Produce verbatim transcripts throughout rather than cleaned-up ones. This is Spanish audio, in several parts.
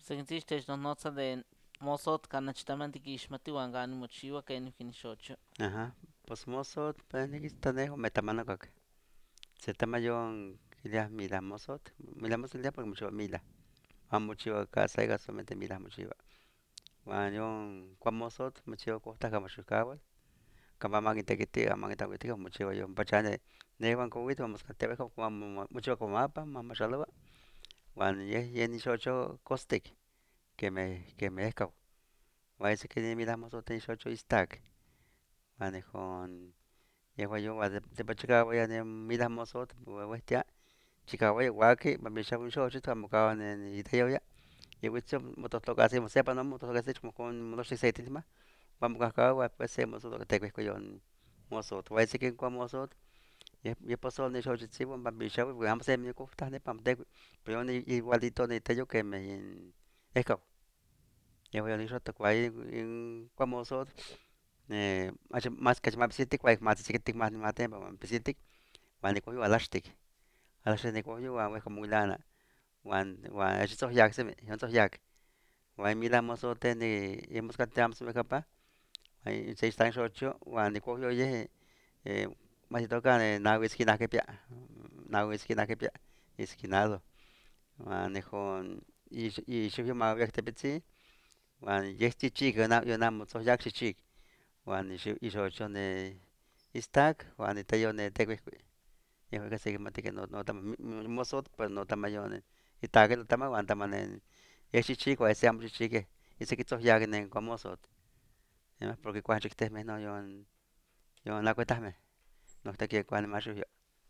Sekintix no notza de mosot kanachtaman tikixmatiwan gani mochiwa ken kinixocho. Ajá. Pues mosot, pues nikistanejo metamanokak. Se tamayon kilia mila mosot. Mila mosot ya porque mucho mila. Wan mochiwa casa y solamente mila mochiwa. Wan yon kwa mosot mochiwa costa kama shukawal. Kama mangin tekiti, mangin tawiti kama mochiwa yon pachane. Ne wan kowit vamos katebe kama mochiwa como mapa, mama shalawa. Wan ye ye ni shocho kostik que me que me escau. Wan ese que ni mila mosot ni shocho istak. Wan con yewa yo wa de pachika ya ne mila mosot westia. Chika wa wake mamisha un shocho tamukawan en itayo ya. Y wicho mototoka se mo sepa no mototoka se como con motos se titima. Vamos acá pues se mo so te ko yon mosot. Wa ese que kwa mosot. Ye ye pasó ni shocho si bon mamisha we vamos se mi ko ta ne pam te. Pero ni igualito ni tayo que me escau. Yewa yo ni shoto kwa en kwa mosot. Eh, mas que más pisitik wa mas chiquitik mas mate pisitik. Wan ni ko yo alastik. Alastik ni ko yo wa como lana. Wan wan es so yak se me, yon so yak. Wan mila mosote ni hemos cateamos me capa. Ay seis tan ocho wan ni ko yo ye eh mas toca na whisky na que pia. Na whisky na que pia. Esquinado. Wan ni con y y yo ma vek te pitsi. Wan ye chichi que na yo na mo so yak chichi. Wan y y ocho ne istak wan ni tayo ne te yo que se que mate que no no tama mosot pues no tama yo ne. Y ta que no tama wan tama ne. Es chichi ko ese am chichi que ese que so yak ne ko mosot. Ya, porque cuando chiquites me no yo yo na cuentas me no te quiero cuando más yo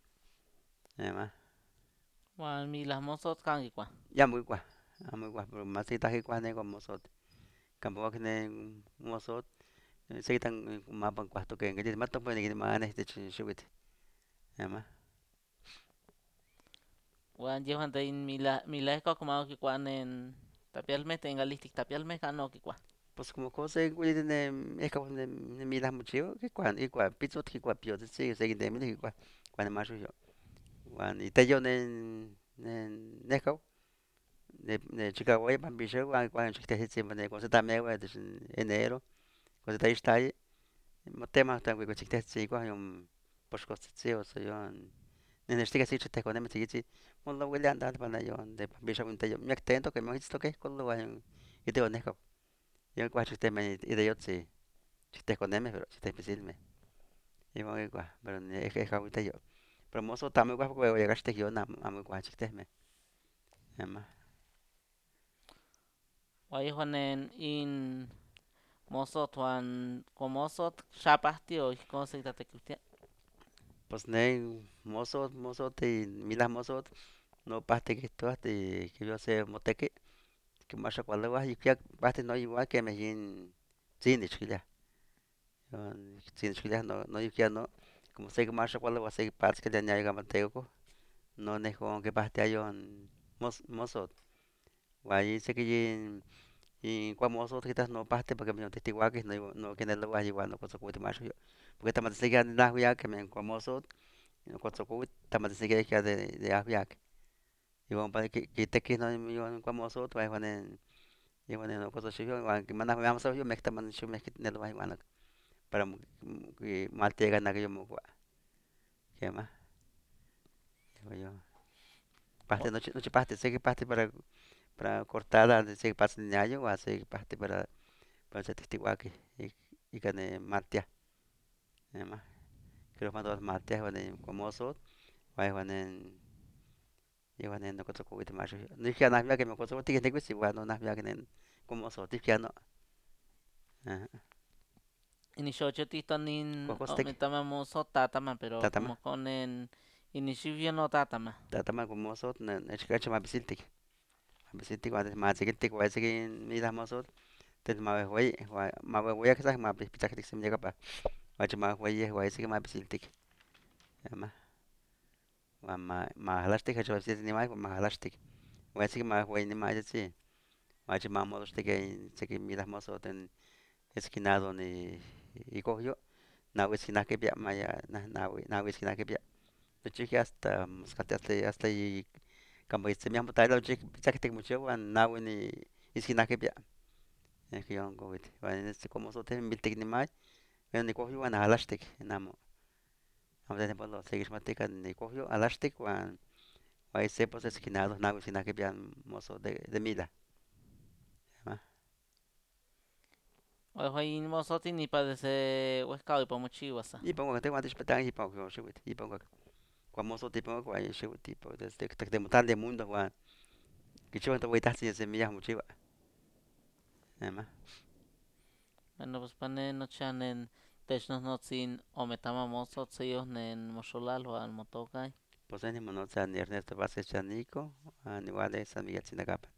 ya Wan mi las mosot kangi kwa. ya muy gua ya muy gua pero más si estás cuando ne como sot campo que ne mosot se tan más pan cuarto que que más topo ni que más este chubit ya más Wan yehan de in mila mila eko como que kwan en tapialme tenga listik tapialme kano que kwa. pues como cosa que ne es como ne ne mira mucho que cuando y cuando pizza que cuando pio se se que de mi que cuando más yo cuando y te yo ne ne ne de, de Chicago ya pan bicho cuando cuando chiquites siempre ne cosa también va de enero cosa está está ahí mo tema tan que chiquites sí cuando un pues cosa sí o sea yo en este caso te con me chiquiti mo lo voy a andar para yo de pan bicho un tello me atento que me visto que con lo vayan y te onejo yo cuando chiquites me y de yo sí chiquites con me pero chiquites difícil me y mo que pero es que es ahorita yo pero mo so también cuando voy a llegar este yo na a muy cuando chiquites me ama Wa yehan en in mosot wan komosot shapasti o con se tate kutia. pues ne mozo mozo te milas mozo no paste que esto hasta que yo sé moteque que más cuando vas y que paste no igual que me yin sin disquila sin disquila no no yo no como sé que más cuando vas a ir partes que le añade manteigo no ne con que paste hay un mozo guay sé que yin y cuando mozo que estás no paste porque me no te igual que no no que no lo vas igual no cosa que te más yo porque también sé que nada ya que me cuando mozo no cosa que también sé que de de de 이번 번에 기 기택기는 이번 과모서 또 이번엔 이번에는 cosa suyo igual que manda vamos a yo me está mandando yo me quit ne lo vai igual para que mal te gana que yo mo que más digo yo parte noche noche parte sé que parte para para cortada sé que parte de año o sé que parte para para ese testigo que y y que ne martia más creo que dos martia bueno como so vai bueno iban no cosa que más no es que nada que me cosa que tengo si bueno nada que como so tiene Inishocho tito nin o Cuajostec, metama mosot tatama pero tatama, como con en inishivio no tatama. tatama como mosot, na echkacha ma bisiltik, ma bisiltik wa ma sikintik wa sikin mila mosot, tet ma wei wa ma wei ka ma pichaktik sim llega pa, wa ma wei wa sikin ma bisiltik, ma wa ma ma halastik ha bisiltik ni ma ma halastik, wa sikin ma wei ni ma jatsi, wa ma modos tik sikin mila mosot en esquinado ni y cogió, na wei sikin que pia ma ya na na wei na wei sikin que pia. Lo chequeé hasta, hasta, hasta, hasta y como dice mi amo, lo chequeé, mucho, nawe ni iskinakipia ehkon kowit wan este como sote miltik nimay wen nikohyo wan alaxtik namo amo tenepolo sekixmatika nikohyo alaxtik wan wan se pues eskinado nawi sinakipia mozo de de mila ma Ojo mozote ni padece huescado y pomochihuasa. ipan wakati wan tixpetan ipan ko xiwit ipan wak kuan mozo tipo wan xiwit tipo desde tektemutal de mundo wan kichiua towitahtzin semilla mochiwa nema. Bueno, pues pane nochan en technonotzin ometama mozotzin nen moxolal o al motocay. Pues ánimo no San Ernesto Vázquez Chanico, igual de San Miguel Sinacapa.